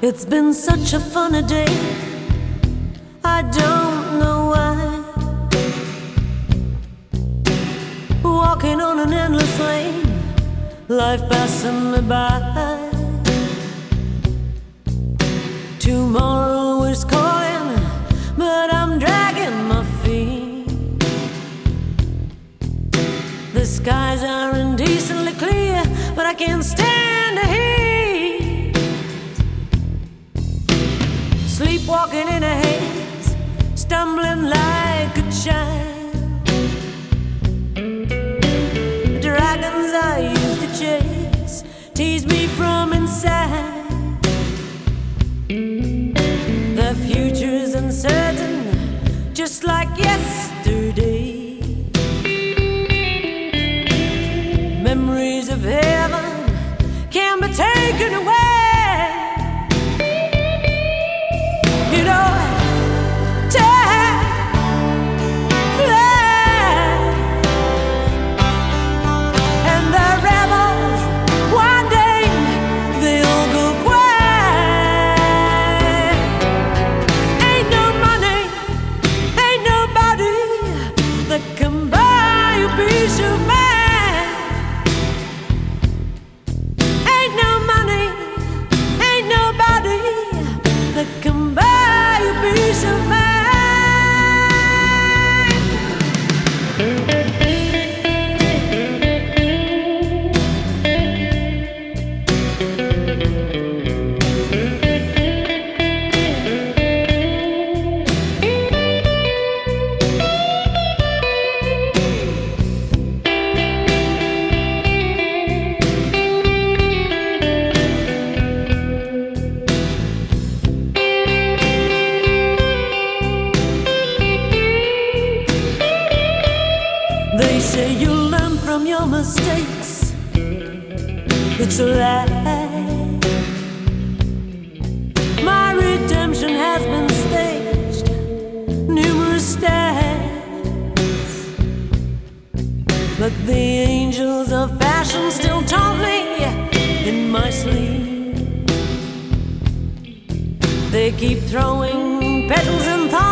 It's been such a funny day, I don't know why. Walking on an endless lane, life passing me by. Tomorrow is calling, but I'm dragging my feet. The skies are indecently clear, but I can't stand the heat. Sleepwalking in a haze, stumbling like a child. Dragons I used to chase tease me from inside. The future's uncertain, just like yesterday. Memories of heaven can be taken away. You know, time flies, and the rebels, one day they'll go quiet. Ain't no money, ain't nobody that can buy a peace of mind. Ain't no money, ain't nobody that can buy peace of mind. They say you'll learn from your mistakes. It's a lie. My redemption has been staged numerous times, but the angels of fashion still taunt me in my sleep. They keep throwing petals and thorns